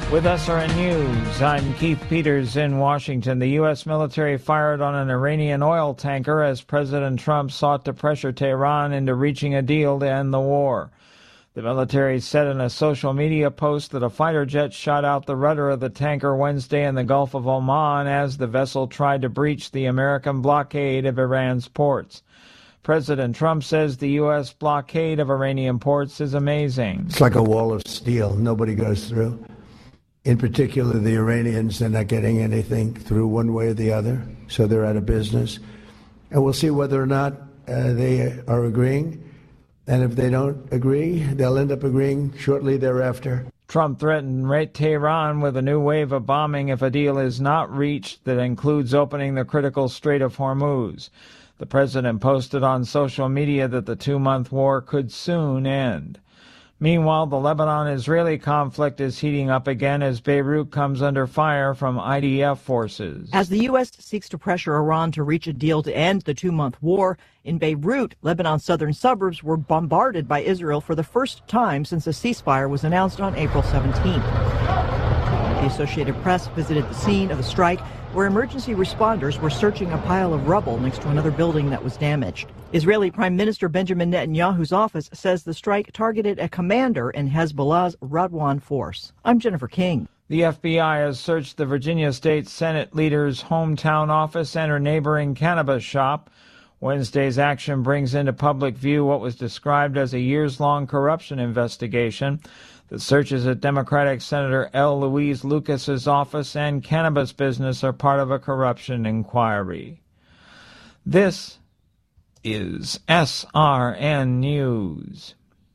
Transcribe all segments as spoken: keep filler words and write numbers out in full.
With S R N News, I'm Keith Peters in Washington. The U S military fired on an Iranian oil tanker as President Trump sought to pressure Tehran into reaching a deal to end the war. The military said in a social media post that a fighter jet shot out the rudder of the tanker Wednesday in the Gulf of Oman as the vessel tried to breach the American blockade of Iran's ports. President Trump says the U S blockade of Iranian ports is amazing. It's like a wall of steel. Nobody goes through. In particular, the Iranians, they're not getting anything through one way or the other, so they're out of business. And we'll see whether or not uh, they are agreeing. And if they don't agree, they'll end up agreeing shortly thereafter. Trump threatened Tehran with a new wave of bombing if a deal is not reached that includes opening the critical Strait of Hormuz. The president posted on social media that the two-month war could soon end. Meanwhile, the Lebanon-Israeli conflict is heating up again as Beirut comes under fire from I D F forces. As the U S seeks to pressure Iran to reach a deal to end the two-month war, in Beirut, Lebanon's southern suburbs were bombarded by Israel for the first time since a ceasefire was announced on April seventeenth. The Associated Press visited the scene of the strike, where emergency responders were searching a pile of rubble next to another building that was damaged. Israeli Prime Minister Benjamin Netanyahu's office says the strike targeted a commander in Hezbollah's Radwan force. I'm Jennifer King. The F B I has searched the Virginia State Senate leader's hometown office and her neighboring cannabis shop. Wednesday's action brings into public view what was described as a years-long corruption investigation. The searches at Democratic Senator L. Louise Lucas's office and cannabis business are part of a corruption inquiry. This is S R N News.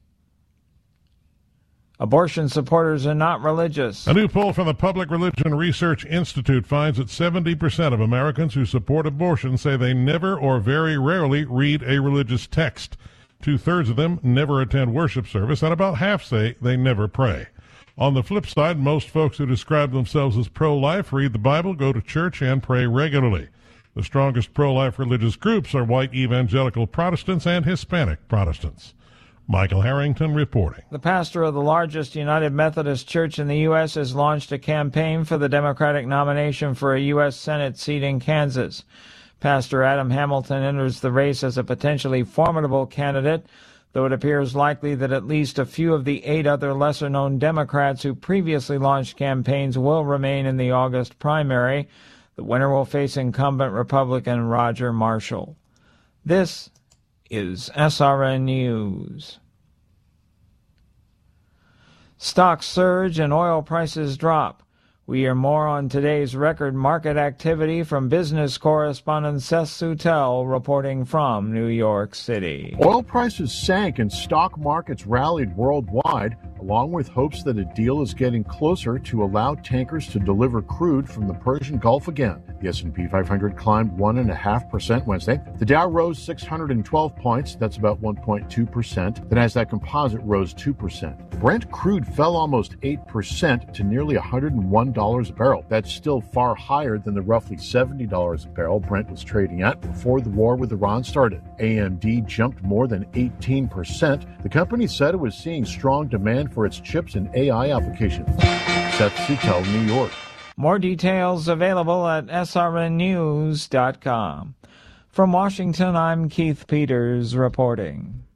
Abortion supporters are not religious. A new poll from the Public Religion Research Institute finds that seventy percent of Americans who support abortion say they never or very rarely read a religious text. Two-thirds of them never attend worship service, and about half say they never pray. On the flip side, most folks who describe themselves as pro-life read the Bible, go to church, and pray regularly. The strongest pro-life religious groups are white evangelical Protestants and Hispanic Protestants. Michael Harrington reporting. The pastor of the largest United Methodist Church in the U S has launched a campaign for the Democratic nomination for a U S Senate seat in Kansas. Pastor Adam Hamilton enters the race as a potentially formidable candidate, though it appears likely that at least a few of the eight other lesser-known Democrats who previously launched campaigns will remain in the August primary. The winner will face incumbent Republican Roger Marshall. This is S R N News. Stocks surge and oil prices drop. We hear more on today's record market activity from business correspondent Seth Soutel reporting from New York City. Oil prices sank and stock markets rallied worldwide, along with hopes that a deal is getting closer to allow tankers to deliver crude from the Persian Gulf again. The S and P five hundred climbed one point five percent Wednesday. The Dow rose six hundred twelve points, that's about one point two percent. The Nasdaq Composite rose two percent. Brent crude fell almost eight percent to nearly one hundred one dollars a barrel. That's still far higher than the roughly seventy dollars a barrel Brent was trading at before the war with Iran started. A M D jumped more than eighteen percent. The company said it was seeing strong demand for its chips and A I applications. Seth Soutel, New York. More details available at S R N news dot com. From Washington, I'm Keith Peters reporting.